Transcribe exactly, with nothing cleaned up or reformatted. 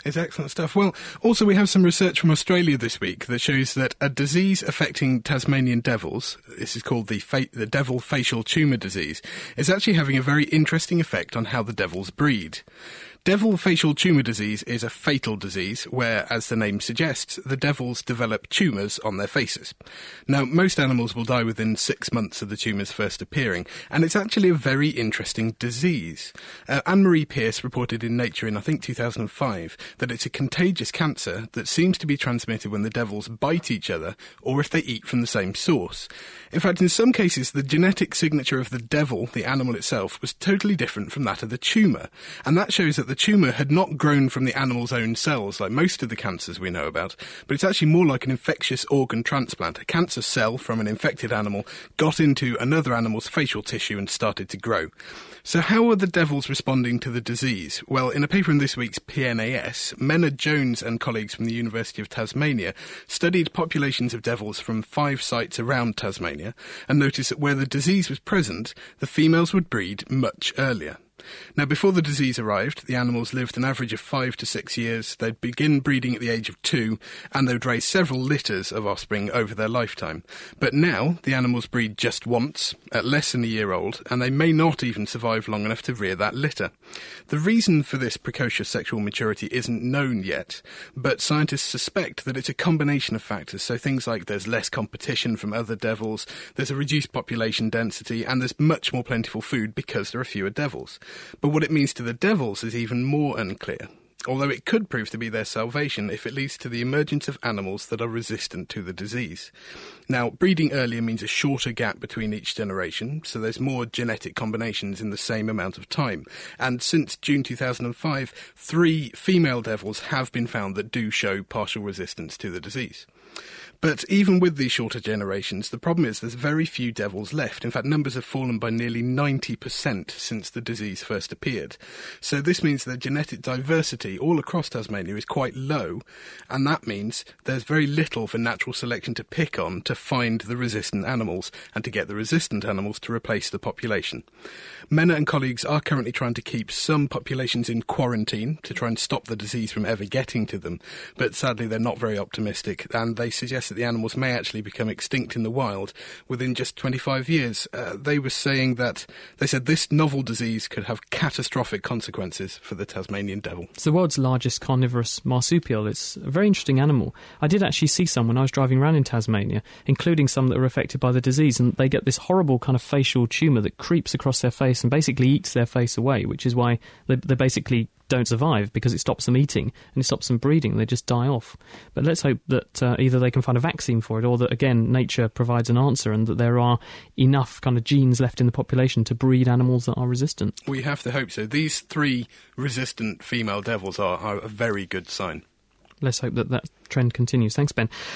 It's excellent stuff. Well, also we have some research from Australia this week that shows that a disease affecting Tasmanian devils, this is called the, fa- the devil facial tumour disease, is actually having a very interesting effect on how the devils breed. Devil facial tumour disease is a fatal disease where, as the name suggests, the devils develop tumours on their faces. Now, most animals will die within six months of the tumours first appearing, and it's actually a very interesting disease. Uh, Anne-Marie Pierce reported in Nature in, I think, two thousand five, that it's a contagious cancer that seems to be transmitted when the devils bite each other or if they eat from the same source. In fact, in some cases, the genetic signature of the devil, the animal itself, was totally different from that of the tumour, and that shows that the tumour had not grown from the animal's own cells like most of the cancers we know about, but it's actually more like an infectious organ transplant. A cancer cell from an infected animal got into another animal's facial tissue and started to grow. So how are the devils responding to the disease? Well, in a paper in this week's P N A S, Menna Jones and colleagues from the University of Tasmania studied populations of devils from five sites around Tasmania and noticed that where the disease was present, the females would breed much earlier. Now, before the disease arrived, the animals lived an average of five to six years. They'd begin breeding at the age of two, and they'd raise several litters of offspring over their lifetime. But now, the animals breed just once, at less than a year old, and they may not even survive long enough to rear that litter. The reason for this precocious sexual maturity isn't known yet, but scientists suspect that it's a combination of factors. So things like there's less competition from other devils, there's a reduced population density, and there's much more plentiful food because there are fewer devils. But what it means to the devils is even more unclear, although it could prove to be their salvation if it leads to the emergence of animals that are resistant to the disease. Now, breeding earlier means a shorter gap between each generation, so there's more genetic combinations in the same amount of time. And since June two thousand five, three female devils have been found that do show partial resistance to the disease. But even with these shorter generations, the problem is there's very few devils left. In fact, numbers have fallen by nearly ninety percent since the disease first appeared. So this means that genetic diversity all across Tasmania is quite low, and that means there's very little for natural selection to pick on to find the resistant animals and to get the resistant animals to replace the population. Menna and colleagues are currently trying to keep some populations in quarantine to try and stop the disease from ever getting to them, but sadly they're not very optimistic, and they suggest that the animals may actually become extinct in the wild within just twenty-five years. Uh, they were saying that, they said this novel disease could have catastrophic consequences for the Tasmanian devil. It's the world's largest carnivorous marsupial. It's a very interesting animal. I did actually see some when I was driving around in Tasmania, including some that were affected by the disease, and they get this horrible kind of facial tumour that creeps across their face and basically eats their face away, which is why they, they basically don't survive, because it stops them eating and it stops them breeding. They just die off. But let's hope that uh, either they can find a vaccine for it, or that, again, nature provides an answer and that there are enough kind of genes left in the population to breed animals that are resistant. We have to hope so. These three resistant female devils are, are a very good sign. Let's hope that that trend continues. Thanks, Ben.